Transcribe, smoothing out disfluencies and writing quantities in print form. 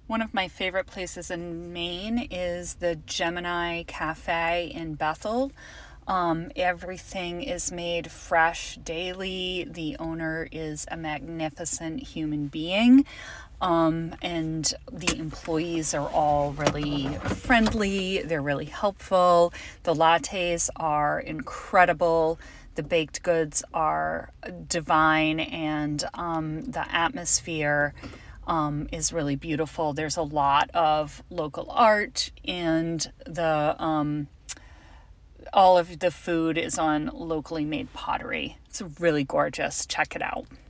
One of my favorite places in Maine is the Gemini Cafe in Bethel. Everything is made fresh daily. The owner is a magnificent human being. And the employees are all really friendly. They're really helpful. The lattes are incredible. The baked goods are divine, and the atmosphere is really beautiful. There's a lot of local art, and the all of the food is on locally made pottery. It's really gorgeous. Check it out.